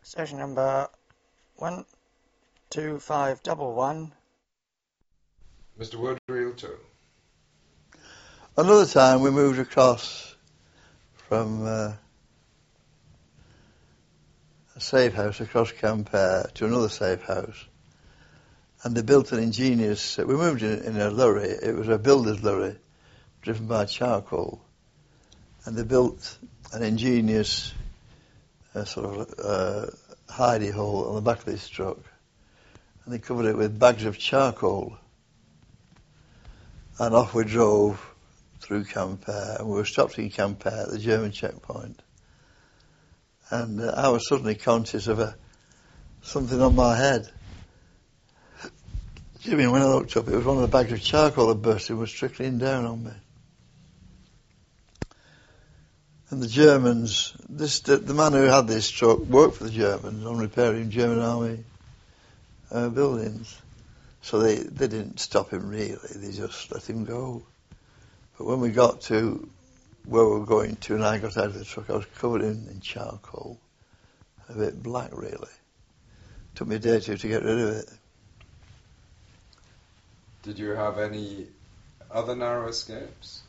Station number 12511. Mr. Wood, reel 2. Another time we moved across from a safe house across Campare to another safe house, and they built an ingenious, we moved in a lorry, it was a builder's lorry driven by charcoal, and they built an ingenious hidey hole on the back of this truck, and they covered it with bags of charcoal, and off we drove through Campare, and we were stopped in Campare at the German checkpoint, and I was suddenly conscious of something on my head. Jimmy, when I looked up, it was one of the bags of charcoal that burst and was trickling down on me. And the Germans, the man who had this truck worked for the Germans on repairing German army buildings. So they didn't stop him really, they just let him go. But when we got to where we were going to and I got out of the truck, I was covered in charcoal, a bit black really. Took me a day or two to get rid of it. Did you have any other narrow escapes?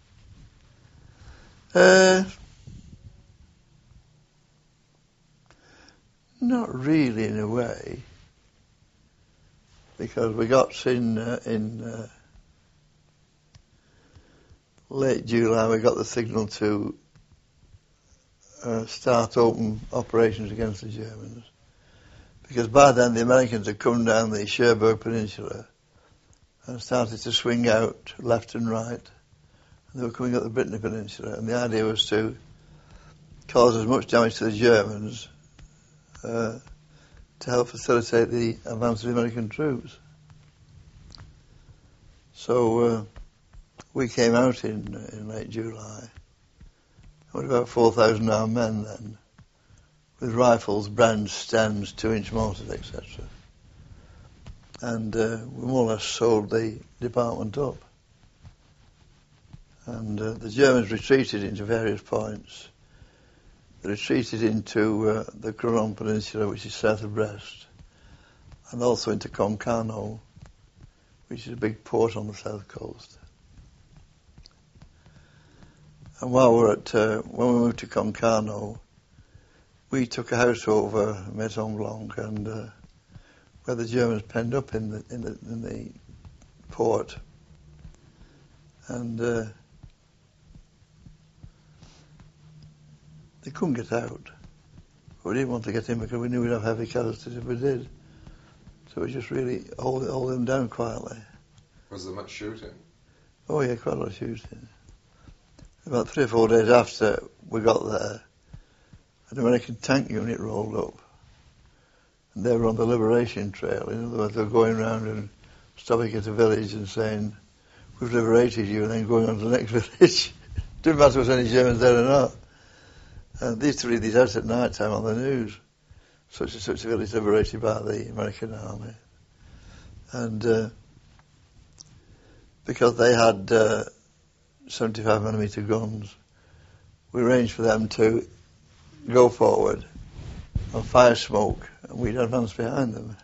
Not really in a way, because we got in late July, we got the signal to start open operations against the Germans, because by then the Americans had come down the Cherbourg Peninsula and started to swing out left and right. They were coming up the Brittany Peninsula, and the idea was to cause as much damage to the Germans to help facilitate the advance of the American troops. So we came out in late July. We had about 4,000 armed men then, with rifles, brands, stems, 2-inch mortars, etc. And we more or less sold the department up. And the Germans retreated into various points. They retreated into the Crozon Peninsula, which is south of Brest, and also into Concarneau, which is a big port on the south coast. And while when we moved to Concarneau, we took a house over Maison Blanc, and where the Germans penned up in the port, and they couldn't get out. But we didn't want to get in because we knew we'd have heavy casualties if we did. So we just really hold them down quietly. Was there much shooting? Oh yeah, quite a lot of shooting. About 3 or 4 days after we got there, an American tank unit rolled up. And they were on the Liberation Trail. In other words, they were going around and stopping at a village and saying, "We've liberated you," and then going on to the next village. Didn't matter if there was any Germans there or not. And they used to read these out at night time on the news. Such and such a village liberated by the American army. And because they had 75mm guns, we arranged for them to go forward and fire smoke, and we'd advance behind them.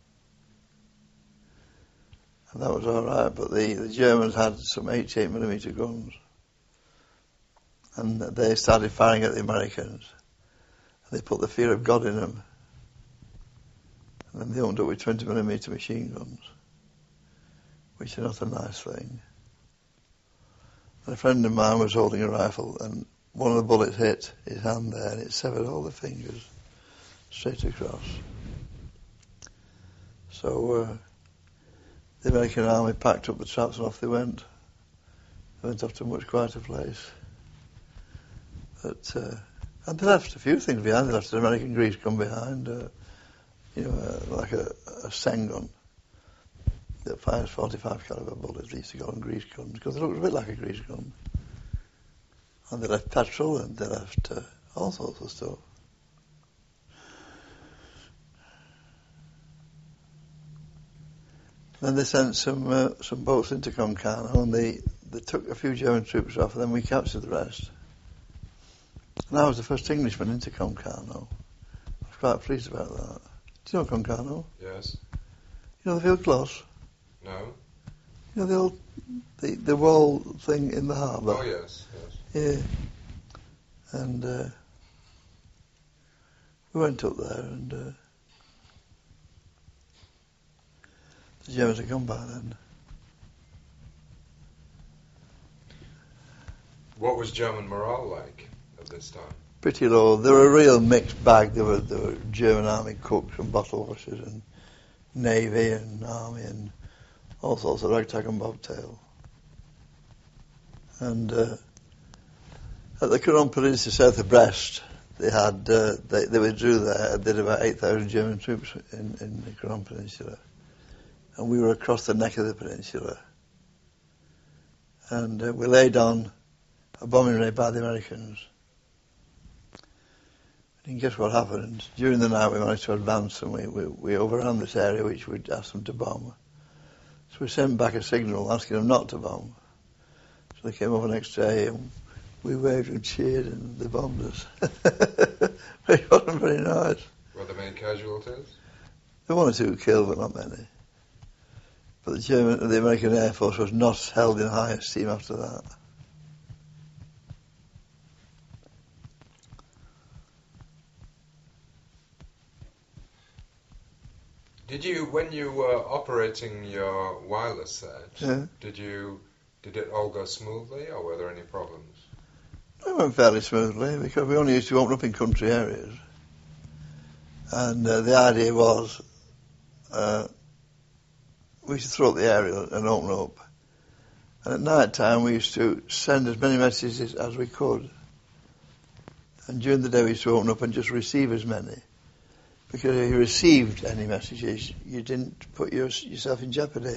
And that was all right, but the Germans had some 88mm guns. And they started firing at the Americans. They put the fear of God in them. And then they opened up with 20mm machine guns, which are not a nice thing. And a friend of mine was holding a rifle, and one of the bullets hit his hand there, and it severed all the fingers straight across. So the American army packed up the traps and off they went. They went off to a much quieter place. But and they left a few things behind. They left an American grease gun behind, like a Sen gun that fires 45 caliber bullets. They used to go on grease guns because they looked a bit like a grease gun. And they left petrol, and they left all sorts of stuff. Then they sent some boats into Concarneau, and they took a few German troops off, and then we captured the rest. And I was the first Englishman into Concarneau. Of quite pleased about that. Do you know Concarneau? Yes. You know the field close? No? You know the old, the wall thing in the harbour? Oh, yes, yes. Yeah. And we went up there and the Germans had gone by then. What was German morale like at this time? Pretty low. They were a real mixed bag. There were German army cooks and bottle washers and navy and army and all sorts of ragtag and bobtail. And at the Caron Peninsula south of Brest, they had they withdrew there. They had about 8,000 German troops in the Caron Peninsula, and we were across the neck of the peninsula. And we laid on a bombing raid by the Americans. And guess what happened? During the night we managed to advance and we overran this area which we'd asked them to bomb. So we sent back a signal asking them not to bomb. So they came over the next day and we waved and cheered and they bombed us. It wasn't very nice. Were there many casualties? There were one or two killed, but not many. But the American Air Force was not held in high esteem after that. Did you, when you were operating your wireless set, Yeah. did it all go smoothly, or were there any problems? It went fairly smoothly because we only used to open up in country areas. And the idea was we used to throw up the aerial and open up. And at night time we used to send as many messages as we could. And during the day we used to open up and just receive as many. Because if you received any messages, you didn't put yourself in jeopardy.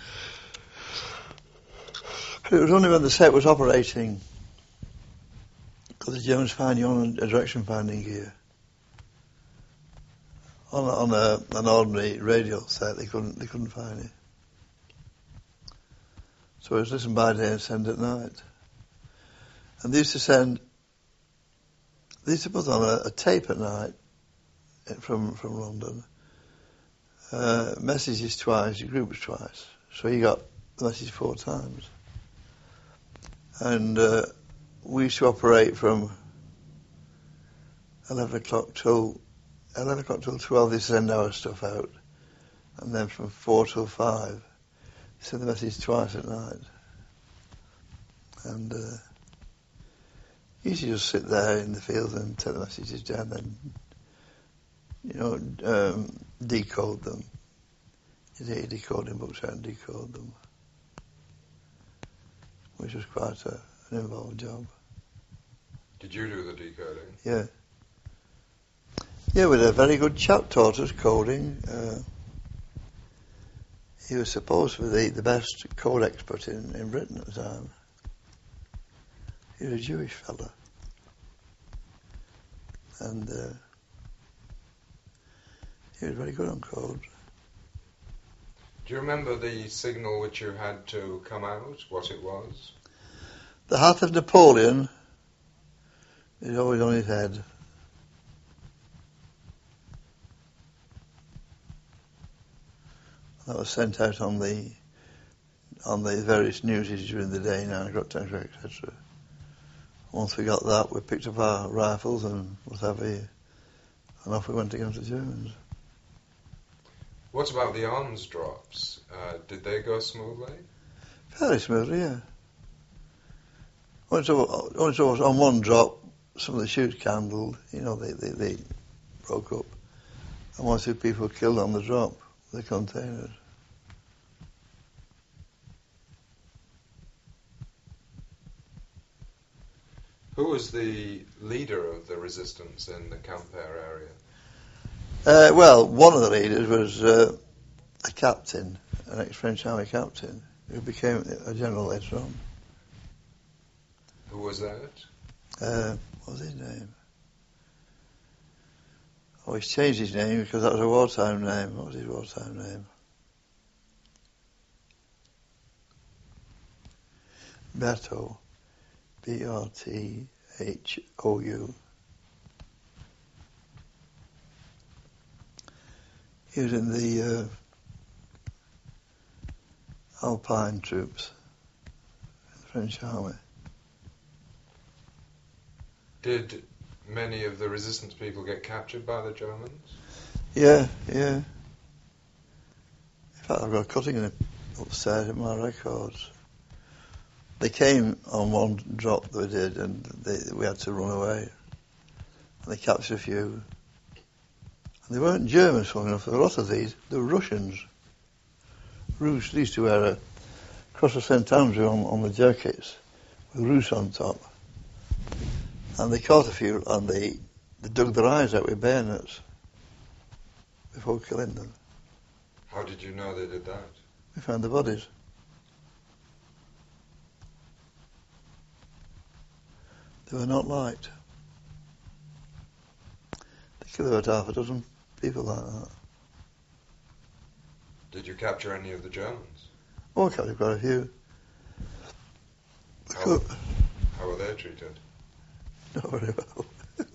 But it was only when the set was operating could the Germans find you on a direction finding gear. On an ordinary radio set, they couldn't find it. So it was listen by day and send at night. And they used to put on a tape at night from London, messages twice, groups twice. So you got the message 4 times. And we used to operate from 11 o'clock till 12, they send our stuff out. And then from 4 till 5, they send the message twice at night. And you used to just sit there in the field and take the messages down and decode them. You take your decoding books out and decode them, which was quite an involved job. Did you do the decoding? Yeah. Yeah, we had a very good chap taught us coding. He was supposed to be the best code expert in Britain at the time. He was a Jewish fella. And he was very good on code. Do you remember the signal which you had to come out, what it was? The hat of Napoleon is always on his head. That was sent out on the various newses during the day, 9 o'clock, 10 o'clock, etc. Once we got that, we picked up our rifles and what have you, and off we went against the Germans. What about the arms drops? Did they go smoothly? Fairly smoothly, yeah. Only so on one drop, some of the chutes candled, they broke up. And 1 or 2 people were killed on the drop, the containers. Who was the leader of the resistance in the Quimper area? Well, one of the leaders was a captain, an ex-French army captain, who became a general later on. Who was that? What was his name? Oh, he's changed his name because that was a wartime name. What was his wartime name? Berthaud. Berthou. He was in the Alpine troops, in the French army. Did many of the resistance people get captured by the Germans? Yeah. In fact, I've got a cutting upstairs in my records. They came on one drop they did, and we had to run away. And they captured a few. And they weren't Germans, funny enough. A lot of these, they were Russians. Rus. They used to wear a cross of St. Andrew on the jackets with Rus on top. And they caught a few, and they dug their eyes out with bayonets before killing them. How did you know they did that? We found the bodies. They were not liked. They killed about half a dozen people like that. Did you capture any of the Germans? Oh, I captured quite a few. How were they treated? Not very well.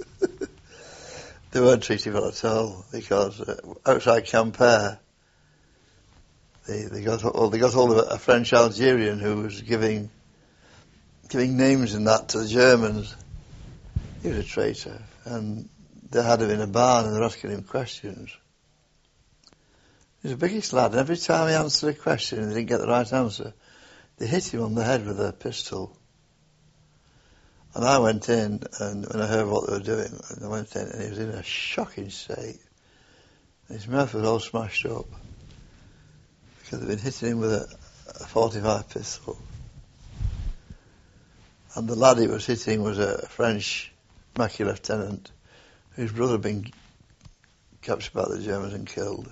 They weren't treated well at all, because outside Quimper, they got hold of a French Algerian who was giving names and that to the Germans. He was a traitor, and they had him in a barn and they were asking him questions. He was the biggest lad, and every time he answered a question and they didn't get the right answer, they hit him on the head with a pistol. And I went in, and when I heard what they were doing, I went in, and he was in a shocking state. And his mouth was all smashed up, because they'd been hitting him with a 45 pistol. And the lad he was hitting was a French Maquis lieutenant, whose brother had been captured by the Germans and killed.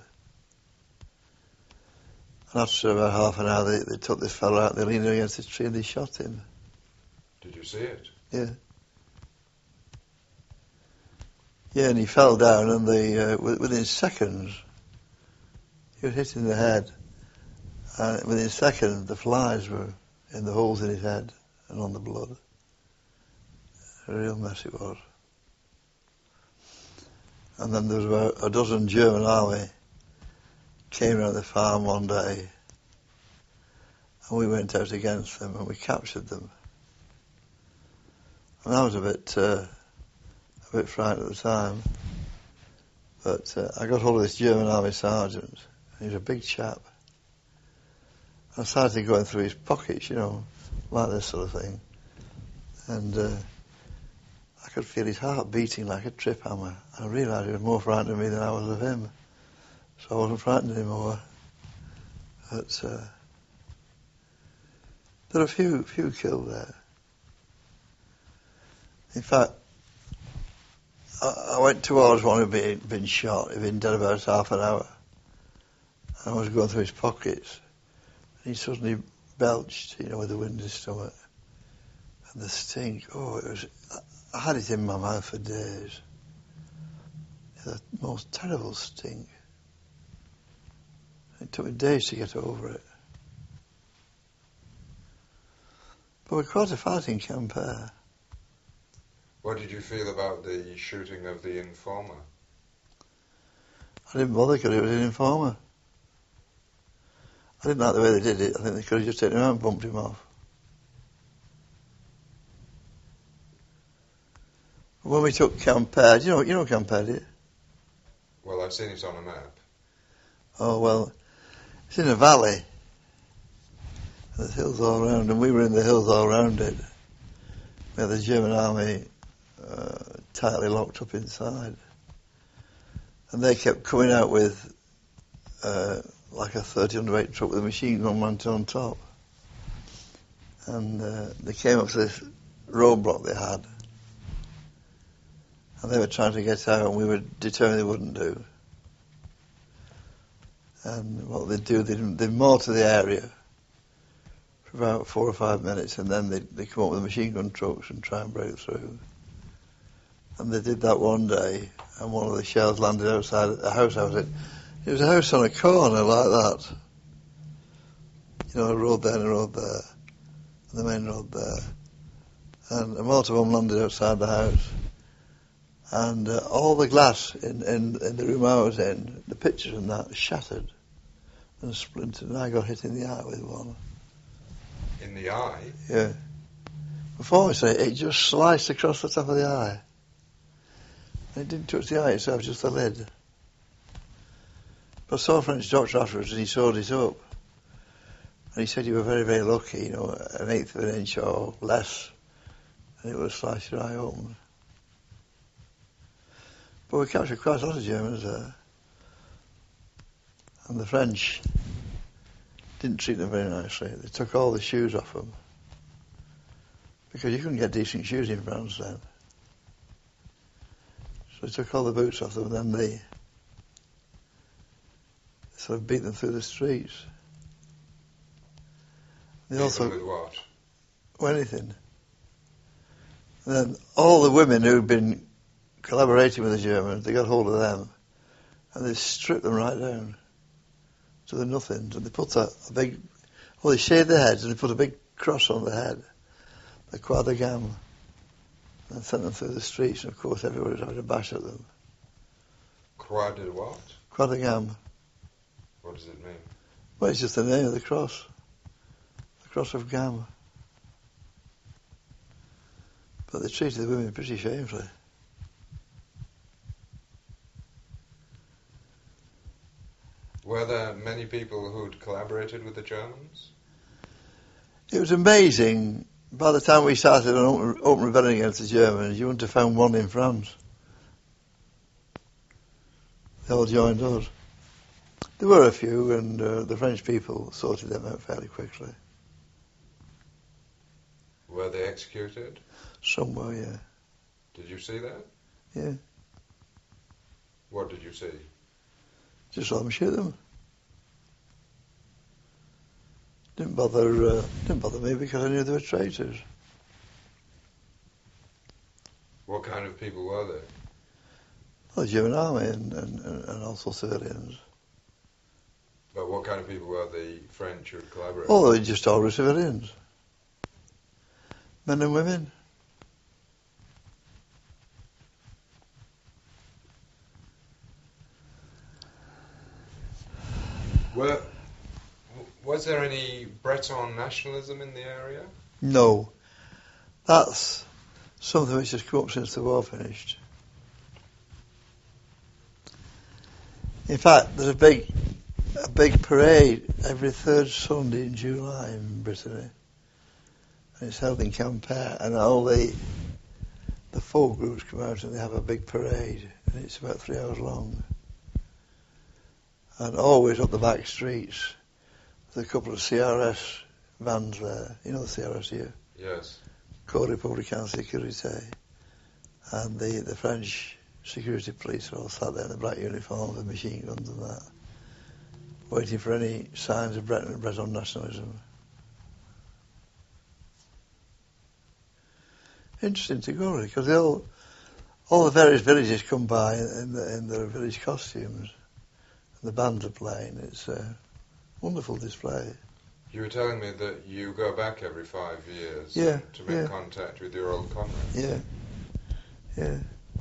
And after about half an hour, they took this fellow out, they leaned him against the tree and they shot him. Did you see it? Yeah. Yeah, and he fell down, and within seconds, he was hit in the head. And within seconds, the flies were in the holes in his head and on the blood. A real mess it was. And then there was about a dozen German army came around the farm one day, and we went out against them, and we captured them. And I was a bit frightened at the time, but I got hold of this German army sergeant. He was a big chap. I started going through his pockets, like this sort of thing, and I could feel his heart beating like a trip hammer. I realised he was more frightened of me than I was of him, so I wasn't frightened anymore. But there are a few killed there. In fact, I went towards one who'd been shot. He'd been dead about half an hour. And I was going through his pockets. And he suddenly belched, with the wind in his stomach. And the stink, I had it in my mouth for days. The most terrible stink. It took me days to get over it. But we caught a fight in Quimper. What did you feel about the shooting of the informer? I didn't bother because he was an informer. I didn't like the way they did it. I think they could have just taken him out and bumped him off. When we took Quimper, you know Quimper, do you? Well, I've seen it on a map. Oh, well, it's in a valley. And there's hills all around, and we were in the hills all around it. We had the German army tightly locked up inside. And they kept coming out with like a 30 underweight truck with a machine gun mounted on top. And they came up to this roadblock they had. And they were trying to get out, and we were determined they wouldn't do. And what they'd do, they'd mortar the area for about 4 or 5 minutes, and then they'd come up with machine gun trucks and try and break through. And they did that one day, and one of the shells landed outside the house I was in. It was a house on a corner like that. A road there and a road there. And the main road there. And a mortar bomb landed outside the house. And all the glass in the room I was in, the pictures and that, shattered and splintered, and I got hit in the eye with one. In the eye? Yeah. Before I say it just sliced across the top of the eye. And it didn't touch the eye itself, just the lid. But I saw a French doctor afterwards and he sewed it up. And he said you were very, very lucky, you know, an eighth of an inch or less, and it would have sliced your eye open. But we captured quite a lot of Germans there. And the French didn't treat them very nicely. They took all the shoes off them. Because you couldn't get decent shoes in France then. So they took all the boots off them, and then they sort of beat them through the streets. They also, with what? well, anything. And then all the women who'd been collaborating with the Germans, they got hold of them, and they stripped them right down to the nothings, and they put a big, well, they shaved their heads, and they put a big cross on their head, the Croix de Gamme, and sent them through the streets, and of course everybody was having a bash at them. Croix de what? Croix de Gamme. What does it mean? Well, it's just the name of the cross. The Cross of Gamme. But they treated the women pretty shamefully. Were there many people who'd collaborated with the Germans? It was amazing. By the time we started an open rebellion against the Germans, you wouldn't have found one in France. They all joined us. There were a few, and the French people sorted them out fairly quickly. Were they executed? Some were, yeah. Did you see that? Yeah. What did you see? Just let them shoot them. Didn't bother me because I knew they were traitors. What kind of people were they? Well, the German army and also civilians. But what kind of people were the French who collaborated? Oh, they were just ordinary civilians. Men and women. Was there any Breton nationalism in the area? No. That's something which has come up since the war finished. In fact, there's a big parade every third Sunday in July in Brittany. And it's held in Quimper, and all the folk groups come out and they have a big parade, and it's about 3 hours long. And always up the back streets, there's a couple of CRS vans there. You know the CRS here? Yes. Corps Républicain Sécurité. And the French security police are all sat there in the black uniforms with machine guns and that, waiting for any signs of Breton nationalism. Interesting to go, really, because all the various villages come by in their village costumes, and the bands are playing. It's a wonderful display. You were telling me that you go back every 5 years to make contact with your old comrades. Yeah, yeah.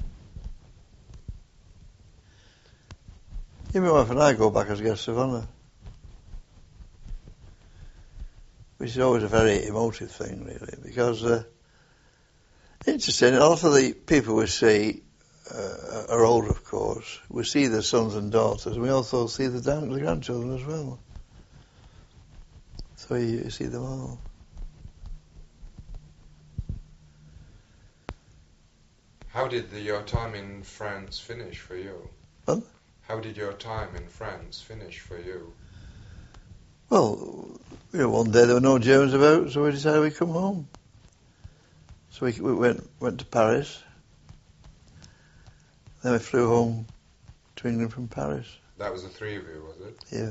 My wife and I go back as guests of honour, which is always a very emotive thing, really, because interesting. A lot of the people we see are older, of course. We see their sons and daughters, and we also see the grandchildren as well. So you see them all. How did your time in France finish for you? What? How did your time in France finish for you? Well, one day there were no Germans about, so we decided we'd come home. So we went to Paris. Then we flew home to England from Paris. That was the three of you, was it? Yeah.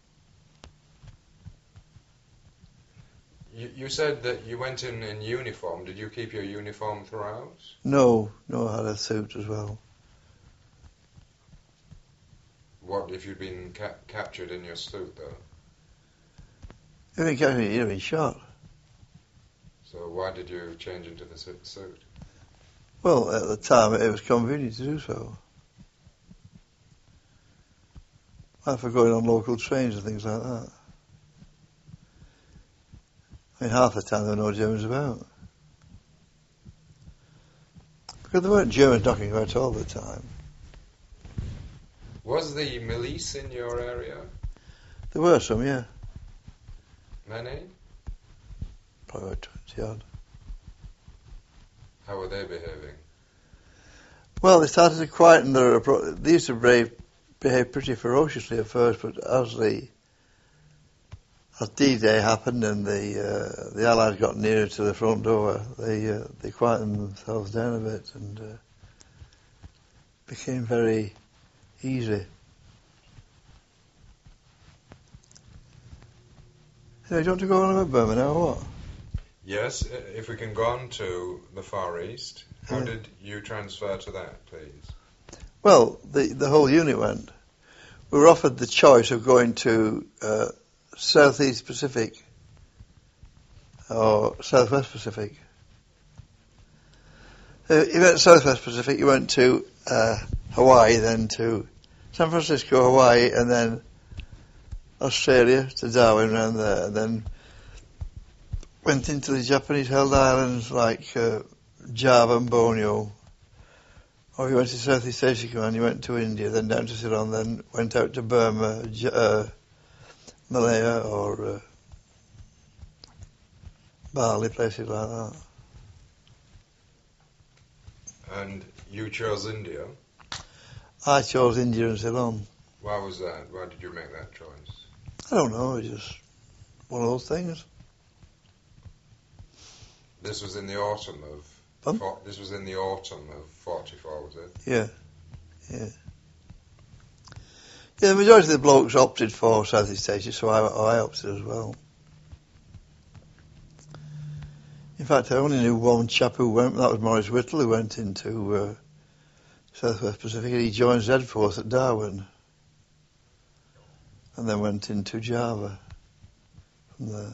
You said that you went in uniform. Did you keep your uniform throughout? No, I had a suit as well. What if you'd been captured in your suit, though? If you captured, you'd have been shot. So why did you change into the suit? Well, at the time it was convenient to do so. Like for going on local trains and things like that. I mean, half the time there were no Germans about. Because there weren't Germans knocking about all the time. Was the milice in your area? There were some, yeah. Many? Probably about 20 odd. How were they behaving? Well, they started to quieten their approach. They used to behave pretty ferociously at first, but as D-Day happened and the Allies got nearer to the front door, they quietened themselves down a bit and became very easy. Anyway, do you want to go on about Burma now or what? Yes, if we can go on to the Far East, how Yeah. did you transfer to that, please? Well, the whole unit went. We were offered the choice of going to Southeast Pacific or Southwest Pacific. You went to Southwest Pacific, you went to Hawaii, then to San Francisco, Hawaii, and then Australia to Darwin around there, and then went into the Japanese-held islands like Java and Borneo. Or you went to Southeast Asia Command, you went to India, then down to Ceylon, then went out to Burma, Malaya, or Bali, places like that. And you chose India. I chose India and Ceylon. Why was that? Why did you make that choice? I don't know, it's just one of those things. This was in the autumn of... This was in the autumn of 44, was it? Yeah. Yeah, the majority of the blokes opted for Southeast Asia, so I opted as well. In fact, I only knew one chap who went, that was Maurice Whittle, who went into Southwest Pacific, and he joined Z-Force at Darwin, and then went into Java from there.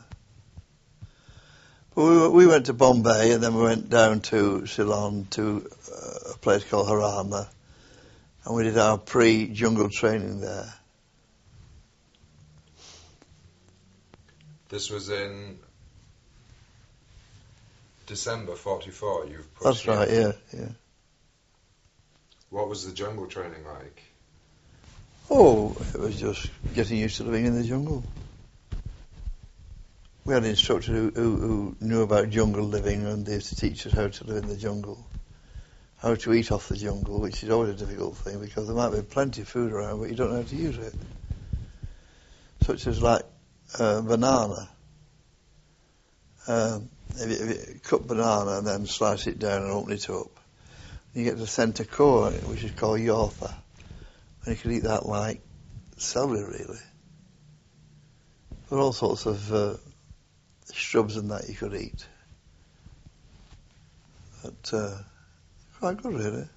But we went to Bombay, and then we went down to Ceylon, to a place called Harana, and we did our pre-jungle training there. This was in December 44, you've put That's right, yeah. What was the jungle training like? Oh, it was just getting used to living in the jungle. We had an instructor who knew about jungle living, and they used to teach us how to live in the jungle, how to eat off the jungle, which is always a difficult thing because there might be plenty of food around, but you don't know how to use it. Such as like banana. If you cut banana and then slice it down and open it up, you get the centre core, which is called yotha, and you can eat that like celery, really. There are all sorts of shrubs and that you could eat. But quite good, really.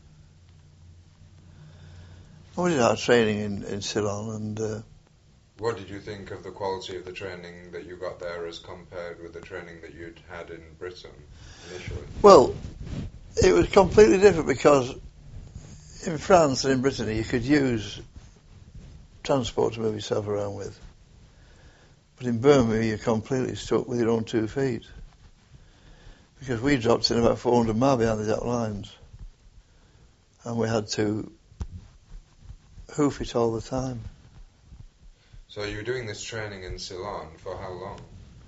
We did our training in Ceylon, and what did you think of the quality of the training that you got there as compared with the training that you'd had in Britain initially? Well, it was completely different because in France and in Britain you could use transport to move yourself around with. But in Burma you're completely stuck with your own 2 feet. Because we dropped in about 400 miles behind the Jap lines. And we had to hoof it all the time. So you were doing this training in Ceylon for how long?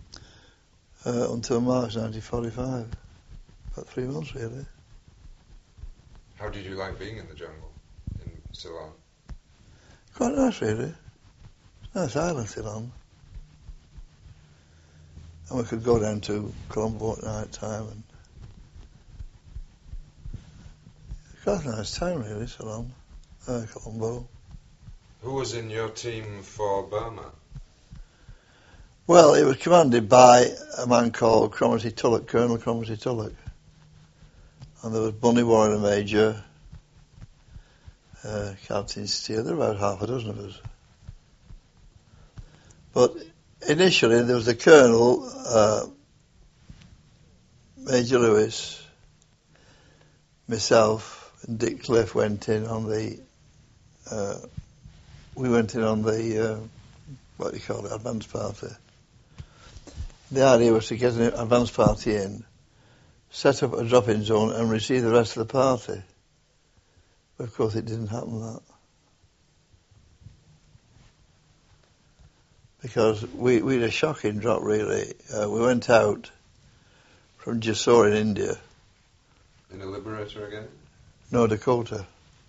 Until March 1945. About 3 months, really. How did you like being in the jungle in Ceylon? Quite nice, really. Nice island, Ceylon. And we could go down to Colombo at night time, and quite a nice town, really, Ceylon, Colombo. Who was in your team for Burma? Well, it was commanded by a man called Cromarty Tulloch, Colonel Cromarty Tulloch. And there was Bunny Warren, a major, Captain Steele, there were about half a dozen of us. But initially there was a colonel, Major Lewis, myself and Dick Cliff went in on the, what do you call it, advance party. The idea was to get an advance party in, set up a drop-in zone and receive the rest of the party. But of course it didn't happen that. Because we had a shocking drop really. We went out from Jessore in India. In a Liberator again? No, Dakota.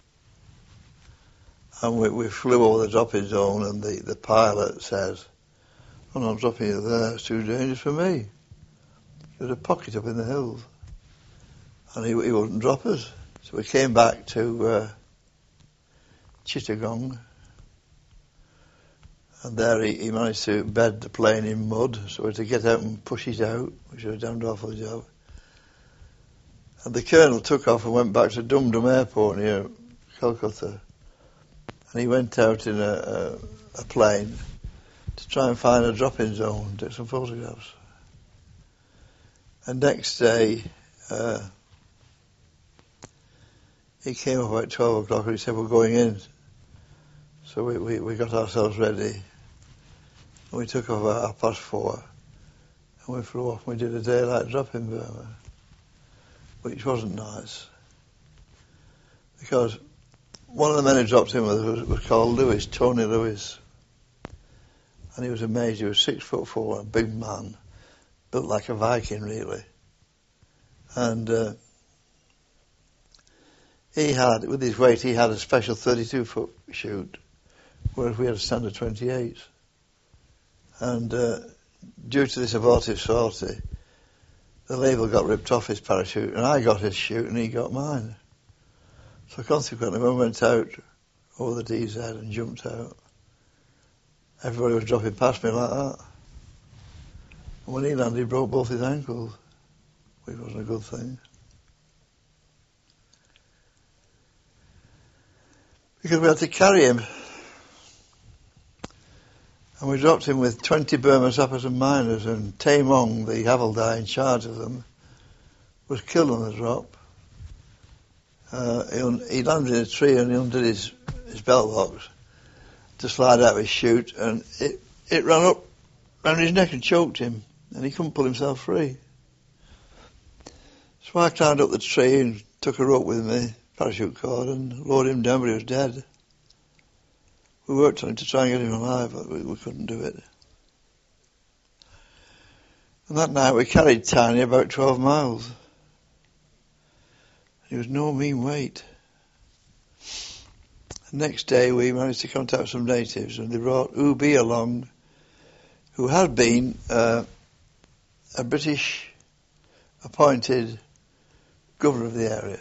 And we flew over the drop-in zone and the pilot says, "I'm not dropping you there, it's too dangerous for me." There's a pocket up in the hills. And he wouldn't drop us. So we came back to Chittagong. And there he managed to bed the plane in mud, so we had to get out and push it out, which was a damned awful job. And the colonel took off and went back to Dum Dum Airport near Calcutta. And he went out in a plane to try and find a drop-in zone, take some photographs. And next day, he came up about 12 o'clock and he said, "We're going in." So we got ourselves ready. And we took off at 4:30 and we flew off and we did a daylight drop in Burma, which wasn't nice. Because one of the men who dropped in with us was called Lewis, Tony Lewis. And he was amazed. He was 6'4", a big man, built like a Viking really. And he had, with his weight, he had a special 32-foot chute, whereas we had a standard 28. And due to this abortive sortie, the label got ripped off his parachute, and I got his chute and he got mine. So consequently, when we went out over the DZ and jumped out, everybody was dropping past me like that. And when he landed, he broke both his ankles, which wasn't a good thing. Because we had to carry him. And we dropped him with 20 Burma sappers and miners, and Tay Mong, the Havildar in charge of them, was killed on the drop. He landed in a tree and he undid his belt locks to slide out his chute, and it ran up round his neck and choked him, and he couldn't pull himself free. So I climbed up the tree and took a rope with me, parachute cord, and lowered him down, but he was dead. We worked on him to try and get him alive, but we couldn't do it. And that night we carried Tiny about 12 miles. He was no mean weight. The next day we managed to contact some natives, and they brought Ubi along, who had been a British appointed governor of the area.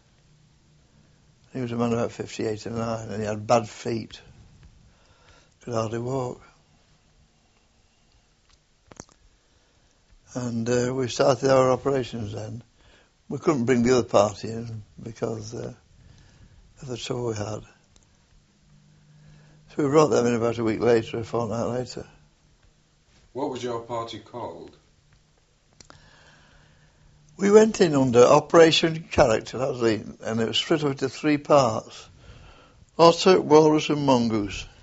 He was a man about 58 or 9, and he had bad feet. Could hardly walk. And we started our operations then. We couldn't bring the other party in because of the trouble we had. So we brought them in about a week later, a fortnight later. What was your party called? We went in under Operation Character, and it was split up into 3 parts. Otter, Walrus and Mongoose.